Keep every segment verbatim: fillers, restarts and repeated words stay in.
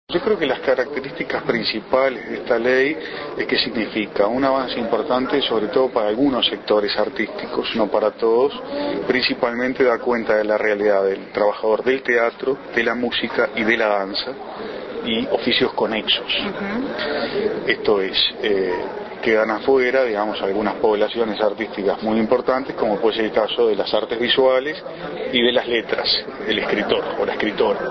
Yo creo que las características principales de esta ley es que significa un avance importante, sobre todo para algunos sectores artísticos, no para todos, principalmente da cuenta de la realidad del trabajador del teatro, de la música y de la danza, y oficios conexos. Uh-huh. Esto es, eh, quedan afuera, digamos, algunas poblaciones artísticas muy importantes, como puede ser el caso de las artes visuales y de las letras, el escritor o la escritora.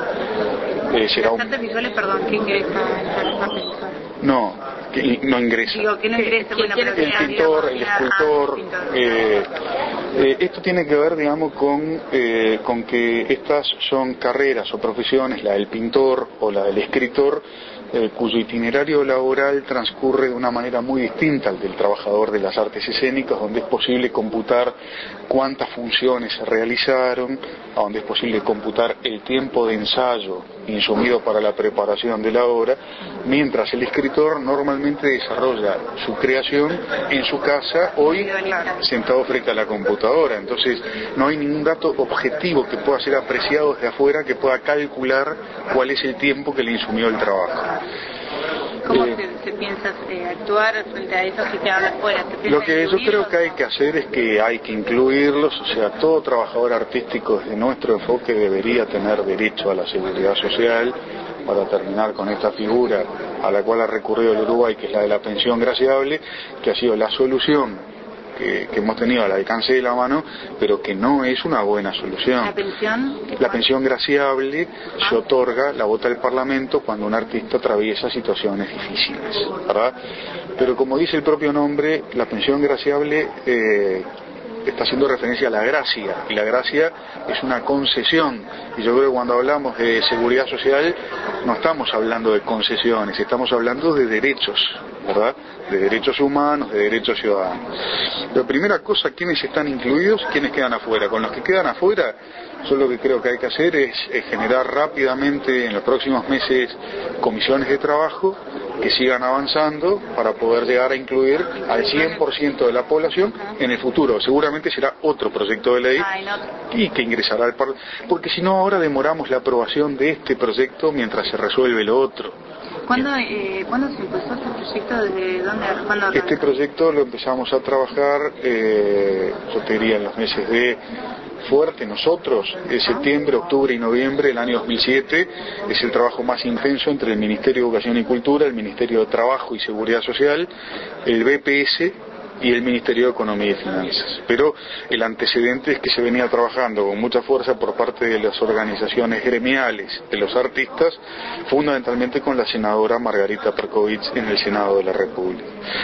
Eh, será un... ¿Las artes visuales, perdón, qué ingresa en las artes visuales? No, que no ingresa. Digo, que no ingresa, bueno, el, el pintor, el escultor. Ah, eh, eh, esto tiene que ver, digamos, con, eh, con que estas son carreras o profesiones, la del pintor o la del escritor, eh, cuyo itinerario laboral transcurre de una manera muy distinta al del trabajador de las artes escénicas, donde es posible computar cuántas funciones se realizaron, a donde es posible computar el tiempo de ensayo insumido para la preparación de la obra, mientras el escritor normalmente desarrolla su creación en su casa, hoy sentado frente a la computadora. Entonces no hay ningún dato objetivo que pueda ser apreciado desde afuera que pueda calcular cuál es el tiempo que le insumió el trabajo. ¿Cómo eh, se, se piensa eh, actuar frente a eso si se habla afuera? Lo que yo creo que hay que hacer es que hay que incluirlos, o sea, todo trabajador artístico desde nuestro enfoque debería tener derecho a la seguridad social, para terminar con esta figura a la cual ha recurrido el Uruguay, que es la de la pensión graciable, que ha sido la solución Que, que hemos tenido al alcance de la mano, pero que no es una buena solución. ¿La pensión? La pensión graciable se otorga, la vota el Parlamento cuando un artista atraviesa situaciones difíciles, ¿verdad? Pero como dice el propio nombre, la pensión graciable eh, está haciendo referencia a la gracia, y la gracia es una concesión, y yo creo que cuando hablamos de seguridad social no estamos hablando de concesiones, estamos hablando de derechos, ¿verdad? De derechos humanos, de derechos ciudadanos. La primera cosa, ¿quiénes están incluidos? ¿Quiénes quedan afuera? Con los que quedan afuera, yo lo que creo que hay que hacer es, es generar rápidamente en los próximos meses comisiones de trabajo que sigan avanzando para poder llegar a incluir al cien por ciento de la población en el futuro. Seguramente será otro proyecto de ley y que ingresará al Parlamento, porque si no ahora demoramos la aprobación de este proyecto mientras se resuelve lo otro. ¿Cuándo, eh, ¿Cuándo se empezó este proyecto? ¿Desde dónde? ¿Cuándo? Este proyecto lo empezamos a trabajar, eh, yo te diría en los meses de fuerte nosotros, de septiembre, octubre y noviembre del año dos mil siete, es el trabajo más intenso entre el Ministerio de Educación y Cultura, el Ministerio de Trabajo y Seguridad Social, el B P S y el Ministerio de Economía y Finanzas. Pero el antecedente es que se venía trabajando con mucha fuerza por parte de las organizaciones gremiales de los artistas, fundamentalmente con la senadora Margarita Perkovich en el Senado de la República.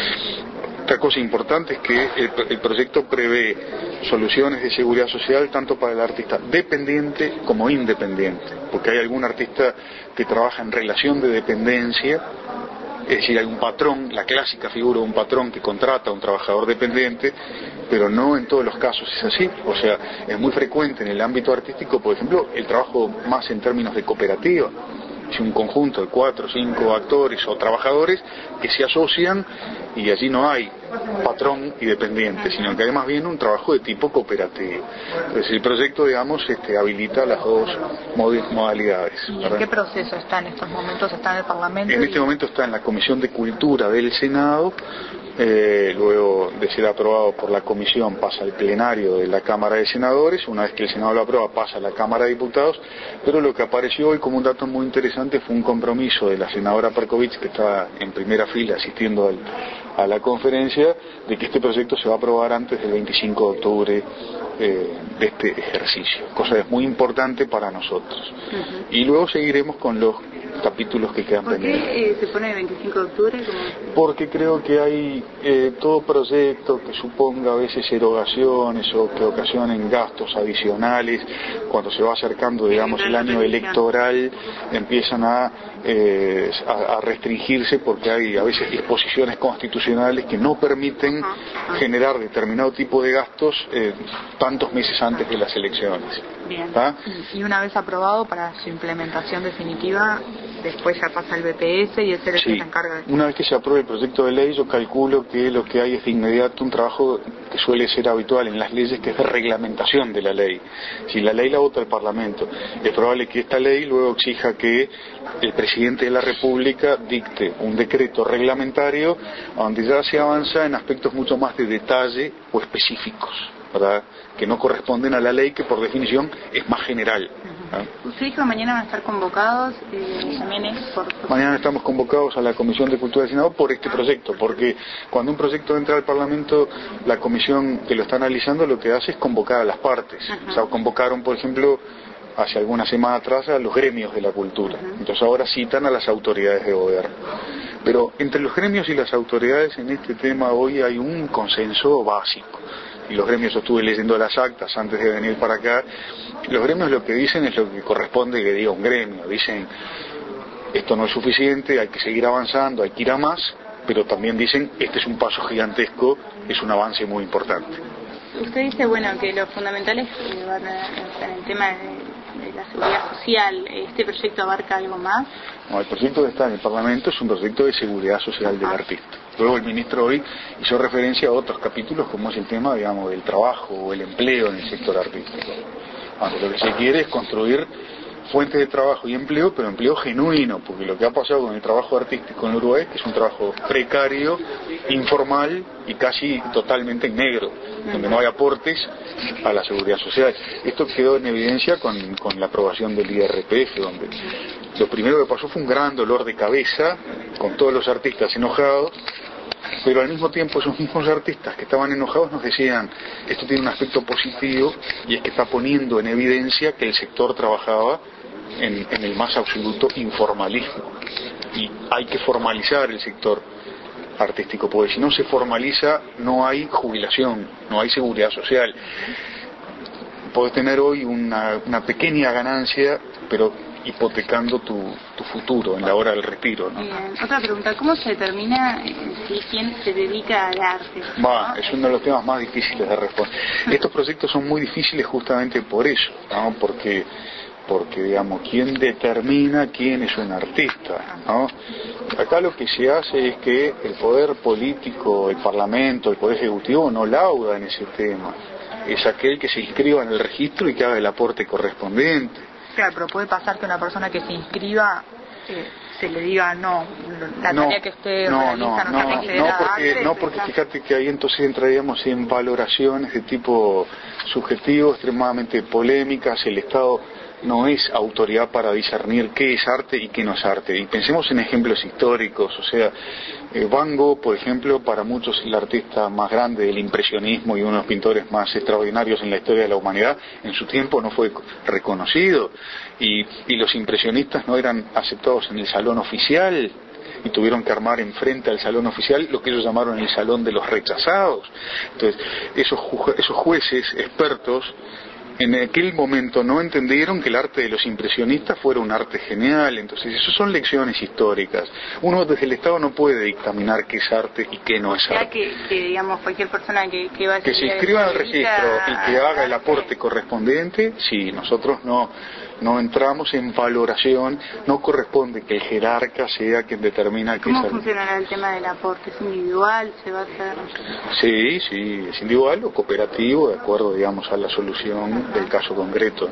Otra cosa importante es que el, el proyecto prevé soluciones de seguridad social tanto para el artista dependiente como independiente, porque hay algún artista que trabaja en relación de dependencia, es decir, hay un patrón, la clásica figura de un patrón que contrata a un trabajador dependiente, pero no en todos los casos es así. O sea, es muy frecuente en el ámbito artístico, por ejemplo, el trabajo más en términos de cooperativa. Es un conjunto de cuatro o cinco actores o trabajadores que se asocian y allí no hay patrón y dependiente, sino que hay más bien un trabajo de tipo cooperativo. Entonces el proyecto, digamos, este, habilita las dos modalidades. ¿Y en qué proceso está en estos momentos? ¿Está en el Parlamento? En este momento está en la Comisión de Cultura del Senado. Eh, luego de ser aprobado por la comisión pasa al plenario de la Cámara de Senadores, una vez que el Senado lo aprueba pasa a la Cámara de Diputados, pero lo que apareció hoy como un dato muy interesante fue un compromiso de la senadora Perkovich, que está en primera fila asistiendo al, a la conferencia, de que este proyecto se va a aprobar antes del veinticinco de octubre eh, de este ejercicio, cosa es muy importante para nosotros. Uh-huh. Y luego seguiremos con los capítulos que quedan pendientes. ¿Por qué eh, se pone el veinticinco de octubre? Como... Porque creo que hay eh, todo proyecto que suponga a veces erogaciones o que ocasionen gastos adicionales, cuando se va acercando, digamos, el año electoral, empiezan a, eh, a, a restringirse porque hay a veces disposiciones constitucionales que no permiten generar determinado tipo de gastos eh, tantos meses antes de las elecciones. Bien. ¿Ah? Y una vez aprobado para su implementación definitiva, después ya pasa al B P S y es el Sí. que se encarga de... Una vez que se apruebe el proyecto de ley, yo calculo que lo que hay es de inmediato un trabajo que suele ser habitual en las leyes, que es de reglamentación de la ley. Si la ley la vota el Parlamento, es probable que esta ley luego exija que el presidente de la República dicte un decreto reglamentario donde ya se avanza en aspectos mucho más de detalle o específicos, ¿verdad?, que no corresponden a la ley, que por definición es más general. Uh-huh. Usted dijo que mañana van a estar convocados, eh, también es por... Mañana estamos convocados a la Comisión de Cultura del Senado por este proyecto, porque cuando un proyecto entra al Parlamento, la comisión que lo está analizando lo que hace es convocar a las partes. Uh-huh. O sea, convocaron, por ejemplo, hace alguna semana atrás a los gremios de la cultura. Uh-huh. Entonces ahora citan a las autoridades de gobierno. Pero entre los gremios y las autoridades en este tema hoy hay un consenso básico. Y los gremios, yo estuve leyendo las actas antes de venir para acá, los gremios lo que dicen es lo que corresponde que diga un gremio. Dicen, esto no es suficiente, hay que seguir avanzando, hay que ir a más, pero también dicen, este es un paso gigantesco, es un avance muy importante. Usted dice, bueno, que lo fundamental es que van a, en el tema de, de la seguridad social, ¿este proyecto abarca algo más? No, el proyecto que está en el Parlamento es un proyecto de seguridad social del artista. Luego el ministro hoy hizo referencia a otros capítulos, como es el tema, digamos, del trabajo o el empleo en el sector artístico. Aunque lo que se quiere es construir fuentes de trabajo y empleo, pero empleo genuino, porque lo que ha pasado con el trabajo artístico en Uruguay es que es un trabajo precario, informal y casi totalmente en negro, donde no hay aportes a la seguridad social. Esto quedó en evidencia con, con la aprobación del I R P F, donde lo primero que pasó fue un gran dolor de cabeza, con todos los artistas enojados, pero al mismo tiempo esos mismos artistas que estaban enojados nos decían, esto tiene un aspecto positivo, y es que está poniendo en evidencia que el sector trabajaba en, en el más absoluto informalismo, y hay que formalizar el sector artístico, porque si no se formaliza no hay jubilación, no hay seguridad social. Podés tener hoy una, una pequeña ganancia, pero hipotecando tu, tu futuro en la hora del retiro, ¿no? Bien. Otra pregunta, ¿cómo se determina eh, si quién se dedica al arte? Va, ¿no? Es uno de los temas más difíciles de responder. Estos proyectos son muy difíciles justamente por eso, ¿no? Porque, porque digamos, ¿quién determina quién es un artista, ¿no? Acá lo que se hace es que el poder político, el Parlamento, el Poder Ejecutivo no lauda en ese tema. Es aquel que se inscriba en el registro y que haga el aporte correspondiente. Claro, pero puede pasar que una persona que se inscriba eh, se le diga no, la no, tarea que usted no, realiza no, no, está no, considerada no, porque, arte. no, porque fíjate que ahí entonces entraríamos en valoraciones de tipo subjetivo, extremadamente polémicas. El Estado no es autoridad para discernir qué es arte y qué no es arte. Y pensemos en ejemplos históricos, o sea, eh, Van Gogh, por ejemplo, para muchos el artista más grande del impresionismo y uno de los pintores más extraordinarios en la historia de la humanidad, en su tiempo no fue reconocido, y, y los impresionistas no eran aceptados en el salón oficial, y tuvieron que armar enfrente al salón oficial lo que ellos llamaron el salón de los rechazados. Entonces, esos, ju- esos jueces expertos en aquel momento no entendieron que el arte de los impresionistas fuera un arte genial. Entonces, eso son lecciones históricas. Uno desde el Estado no puede dictaminar qué es arte y qué no es Ya arte. que, que digamos, cualquier persona que, que va a Que se inscriba al registro y que haga el aporte correspondiente, sí, nosotros no, no entramos en valoración, no corresponde que el jerarca sea quien determina qué es ¿Cómo arte. funcionará el tema del aporte? ¿Es individual? ¿Se va a hacer...? Sí, sí, es individual o cooperativo, de acuerdo, digamos, a la solución del caso concreto.